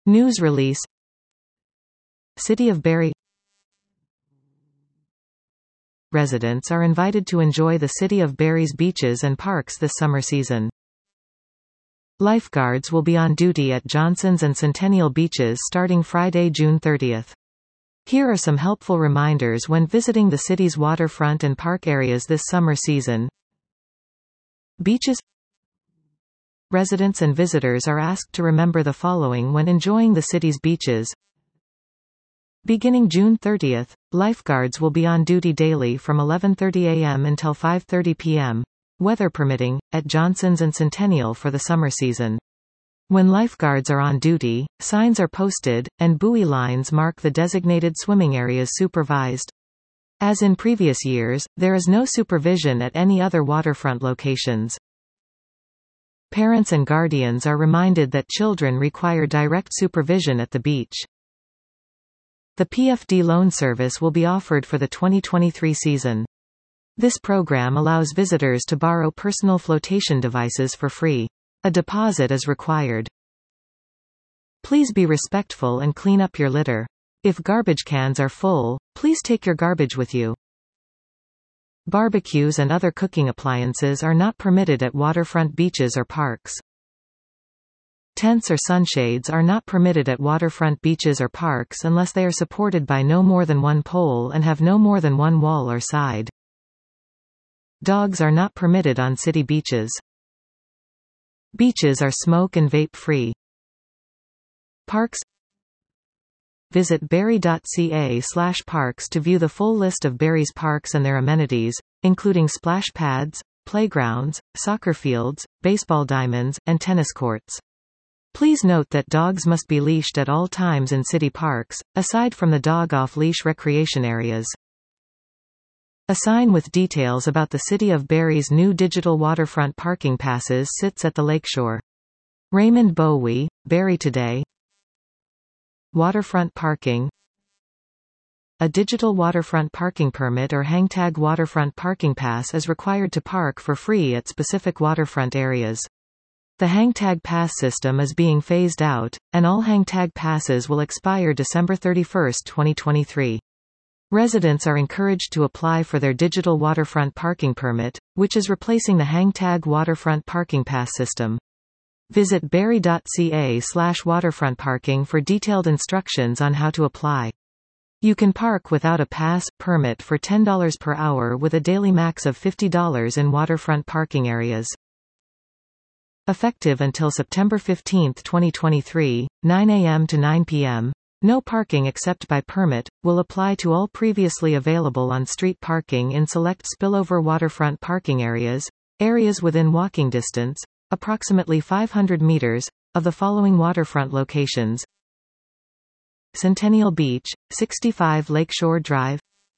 News release. City of Barrie. Residents are invited to enjoy the City of Barrie's beaches and parks this summer season. Lifeguards will be on duty at Johnson's and Centennial beaches starting Friday, June 30th. Here are some helpful reminders when visiting the city's waterfront and park areas this summer season. Beaches. Residents and visitors are asked to remember the following when enjoying the city's beaches. Beginning June 30th, lifeguards will be on duty daily from 11:30 a.m. until 5:30 p.m., weather permitting, at Johnson's and Centennial for the summer season. When lifeguards are on duty, signs are posted, and buoy lines mark the designated swimming areas supervised. As in previous years, there is no supervision at any other waterfront locations. Parents and guardians are reminded that children require direct supervision at the beach. The PFD loan service will be offered for the 2023 season. This program allows visitors to borrow personal flotation devices for free. A deposit is required. Please be respectful and clean up your litter. If garbage cans are full, please take your garbage with you. Barbecues and other cooking appliances are not permitted at waterfront beaches or parks. Tents or sunshades are not permitted at waterfront beaches or parks unless they are supported by no more than one pole and have no more than one wall or side. Dogs are not permitted on city beaches. Beaches are smoke and vape free. Parks. Visit barrie.ca/parks to view the full list of Barrie's parks and their amenities, including splash pads, playgrounds, soccer fields, baseball diamonds, and tennis courts. Please note that dogs must be leashed at all times in city parks, aside from the dog off-leash recreation areas. A sign with details about the City of Barrie's new digital waterfront parking passes sits at the lakeshore. Raymond Bowie, Barrie Today. Waterfront parking. A digital waterfront parking permit or hangtag waterfront parking pass is required to park for free at specific waterfront areas. The hangtag pass system is being phased out, and all hangtag passes will expire December 31, 2023. Residents are encouraged to apply for their digital waterfront parking permit, which is replacing the hangtag waterfront parking pass system. Visit barrie.ca/waterfrontparking for detailed instructions on how to apply. You can park without a pass permit for $10 per hour with a daily max of $50 in waterfront parking areas. Effective until September 15, 2023, 9 a.m. to 9 p.m., no parking except by permit will apply to all previously available on-street parking in select spillover waterfront parking areas within walking distance, approximately 500 meters, of the following waterfront locations: Centennial Beach, 65 Lakeshore Drive,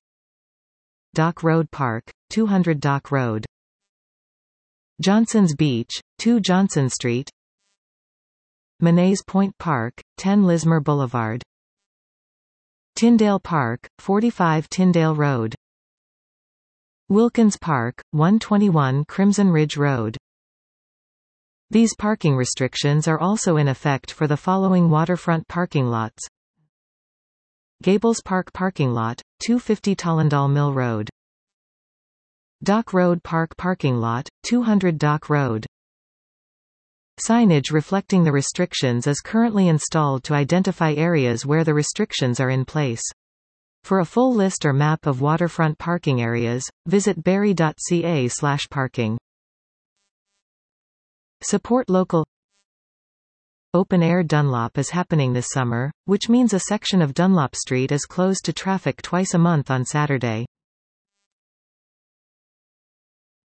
Dock Road Park, 200 Dock Road, Johnson's Beach, 2 Johnson Street, Manet's Point Park, 10 Lismore Boulevard, Tyndale Park, 45 Tyndale Road, Wilkins Park, 121 Crimson Ridge Road. These parking restrictions are also in effect for the following waterfront parking lots: Gables Park Parking Lot, 250 Tollendal Mill Road, Dock Road Park Parking Lot, 200 Dock Road. Signage reflecting the restrictions is currently installed to identify areas where the restrictions are in place. For a full list or map of waterfront parking areas, visit barrie.ca/parking. Support local. Open Air Dunlop is happening this summer, which means a section of Dunlop Street is closed to traffic twice a month on Saturday.